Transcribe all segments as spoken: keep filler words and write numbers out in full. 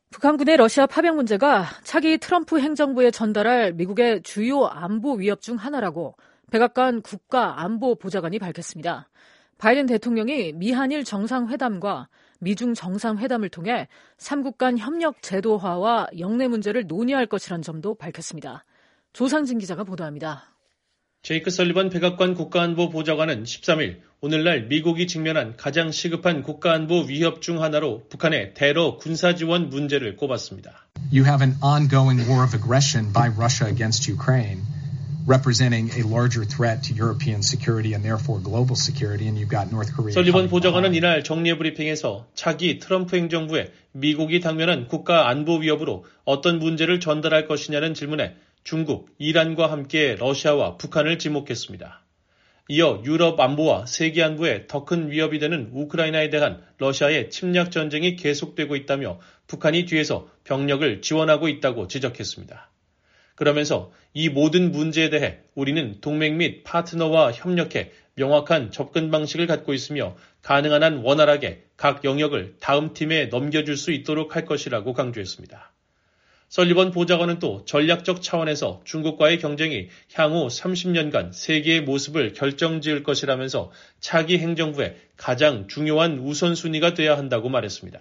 북한군의 러시아 파병 문제가 차기 트럼프 행정부에 전달할 미국의 주요 안보 위협 중 하나라고 백악관 국가안보보좌관이 밝혔습니다. 바이든 대통령이 미한일 정상회담과 미중 정상회담을 통해 삼국 간 협력 제도화와 영내 문제를 논의할 것이라는 점도 밝혔습니다. 조상진 기자가 보도합니다. 제이크 설리번 백악관 국가안보보좌관은 십삼일 오늘날 미국이 직면한 가장 시급한 국가안보 위협 중 하나로 북한의 대러 군사지원 문제를 꼽았습니다. You have an ongoing war of aggression by Russia against Ukraine, representing a larger threat to European security and therefore global security, and you've got North Korea. 설리번 보좌관은 이날 정례 브리핑에서 차기 트럼프 행정부에 미국이 당면한 국가안보 위협으로 어떤 문제를 전달할 것이냐는 질문에 중국, 이란과 함께 러시아와 북한을 지목했습니다. 이어 유럽 안보와 세계 안보에 더 큰 위협이 되는 우크라이나에 대한 러시아의 침략 전쟁이 계속되고 있다며 북한이 뒤에서 병력을 지원하고 있다고 지적했습니다. 그러면서 이 모든 문제에 대해 우리는 동맹 및 파트너와 협력해 명확한 접근 방식을 갖고 있으며 가능한 한 원활하게 각 영역을 다음 팀에 넘겨줄 수 있도록 할 것이라고 강조했습니다. 설리번 보좌관은 또 전략적 차원에서 중국과의 경쟁이 향후 삼십 년간 세계의 모습을 결정지을 것이라면서 차기 행정부의 가장 중요한 우선순위가 돼야 한다고 말했습니다.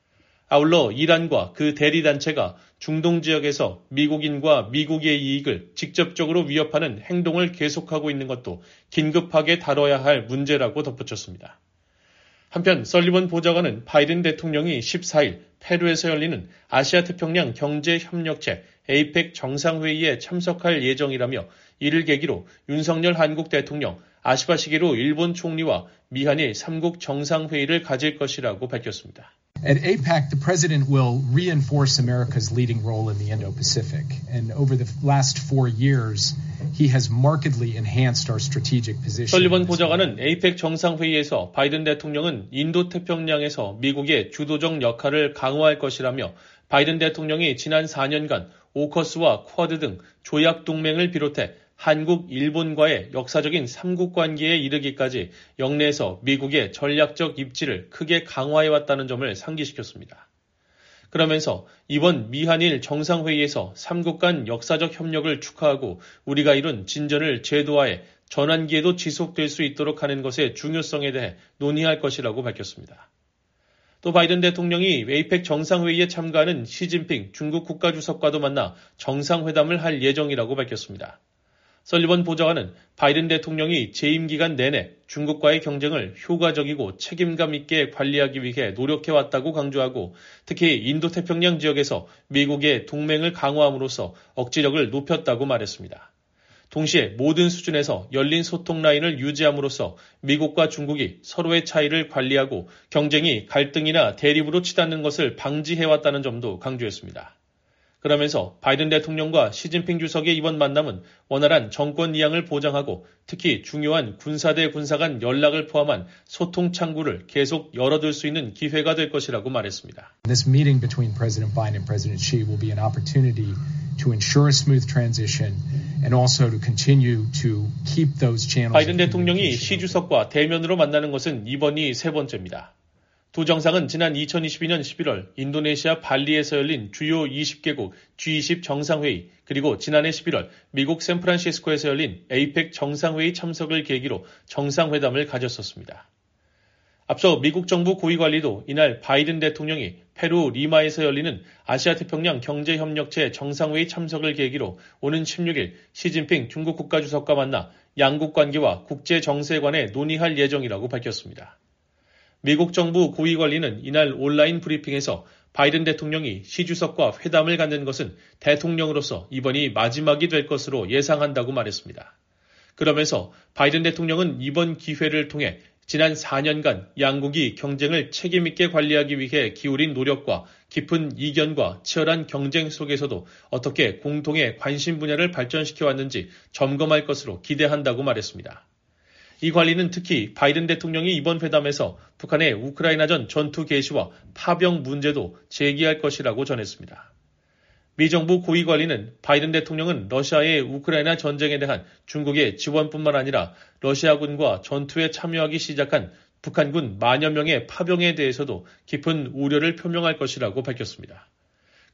아울러 이란과 그 대리단체가 중동 지역에서 미국인과 미국의 이익을 직접적으로 위협하는 행동을 계속하고 있는 것도 긴급하게 다뤄야 할 문제라고 덧붙였습니다. 한편 설리번 보좌관은 바이든 대통령이 십사일 페루에서 열리는 아시아태평양 경제협력체 에이펙 정상회의에 참석할 예정이라며 이를 계기로 윤석열 한국 대통령, 아시아 시기로 일본 총리와 미한일 삼국 정상회의를 가질 것이라고 밝혔습니다. At APEC, the president will reinforce America's leading role in the Indo-Pacific. And over the last four years, he has markedly enhanced our strategic position. 설리번 보좌관은 에이펙 정상회의에서 바이든 대통령은 인도태평양에서 미국의 주도적 역할을 강화할 것이라며 바이든 대통령이 지난 사 년간 오커스와 쿼드 등 조약 동맹을 비롯해 한국, 일본과의 역사적인 삼국 관계에 이르기까지 영내에서 미국의 전략적 입지를 크게 강화해왔다는 점을 상기시켰습니다. 그러면서 이번 미한일 정상회의에서 삼국 간 역사적 협력을 축하하고 우리가 이룬 진전을 제도화해 전환기에도 지속될 수 있도록 하는 것의 중요성에 대해 논의할 것이라고 밝혔습니다. 또 바이든 대통령이 에이펙 정상회의에 참가하는 시진핑 중국 국가주석과도 만나 정상회담을 할 예정이라고 밝혔습니다. 설리번 보좌관은 바이든 대통령이 재임 기간 내내 중국과의 경쟁을 효과적이고 책임감 있게 관리하기 위해 노력해왔다고 강조하고 특히 인도태평양 지역에서 미국의 동맹을 강화함으로써 억지력을 높였다고 말했습니다. 동시에 모든 수준에서 열린 소통 라인을 유지함으로써 미국과 중국이 서로의 차이를 관리하고 경쟁이 갈등이나 대립으로 치닫는 것을 방지해왔다는 점도 강조했습니다. 그러면서 바이든 대통령과 시진핑 주석의 이번 만남은 원활한 정권 이양을 보장하고 특히 중요한 군사 대 군사 간 연락을 포함한 소통 창구를 계속 열어둘 수 있는 기회가 될 것이라고 말했습니다. This meeting between President Biden and President Xi will be an opportunity to ensure a smooth transition and also to continue to keep those channels. 바이든 대통령이 시 주석과 대면으로 만나는 것은 이번이 세 번째입니다. 두 정상은 지난 이천이십이년 십일월 인도네시아 발리에서 열린 주요 이십 개국 지 이십 정상회의 그리고 지난해 십일월 미국 샌프란시스코에서 열린 에이펙 정상회의 참석을 계기로 정상회담을 가졌었습니다. 앞서 미국 정부 고위관리도 이날 바이든 대통령이 페루 리마에서 열리는 아시아태평양 경제협력체 정상회의 참석을 계기로 오는 십육일 시진핑 중국 국가주석과 만나 양국 관계와 국제 정세에 관해 논의할 예정이라고 밝혔습니다. 미국 정부 고위관리는 이날 온라인 브리핑에서 바이든 대통령이 시 주석과 회담을 갖는 것은 대통령으로서 이번이 마지막이 될 것으로 예상한다고 말했습니다. 그러면서 바이든 대통령은 이번 기회를 통해 지난 사 년간 양국이 경쟁을 책임있게 관리하기 위해 기울인 노력과 깊은 이견과 치열한 경쟁 속에서도 어떻게 공통의 관심 분야를 발전시켜왔는지 점검할 것으로 기대한다고 말했습니다. 이 관리는 특히 바이든 대통령이 이번 회담에서 북한의 우크라이나전 전투 개시와 파병 문제도 제기할 것이라고 전했습니다. 미 정부 고위 관리는 바이든 대통령은 러시아의 우크라이나 전쟁에 대한 중국의 지원뿐만 아니라 러시아군과 전투에 참여하기 시작한 북한군 만여 명의 파병에 대해서도 깊은 우려를 표명할 것이라고 밝혔습니다.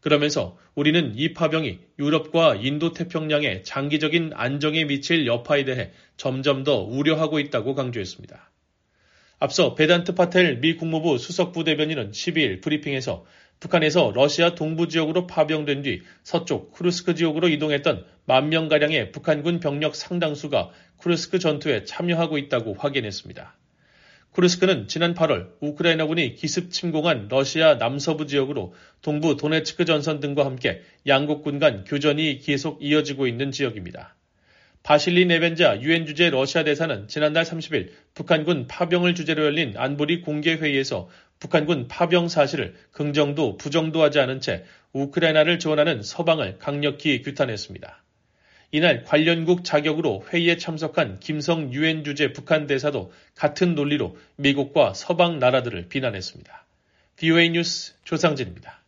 그러면서 우리는 이 파병이 유럽과 인도태평양의 장기적인 안정에 미칠 여파에 대해 점점 더 우려하고 있다고 강조했습니다. 앞서 베단트 파텔 미 국무부 수석부대변인은 십이일 브리핑에서 북한에서 러시아 동부 지역으로 파병된 뒤 서쪽 쿠르스크 지역으로 이동했던 만 명가량의 북한군 병력 상당수가 쿠르스크 전투에 참여하고 있다고 확인했습니다. 쿠르스크는 지난 팔월 우크라이나군이 기습 침공한 러시아 남서부 지역으로 동부 도네츠크 전선 등과 함께 양국군 간 교전이 계속 이어지고 있는 지역입니다. 바실리 네벤자 유엔 주재 러시아 대사는 지난달 삼십일 북한군 파병을 주제로 열린 안보리 공개회의에서 북한군 파병 사실을 긍정도 부정도 하지 않은 채 우크라이나를 지원하는 서방을 강력히 규탄했습니다. 이날 관련국 자격으로 회의에 참석한 김성 유엔 주재 북한 대사도 같은 논리로 미국과 서방 나라들을 비난했습니다. 브이오에이 뉴스 조상진입니다.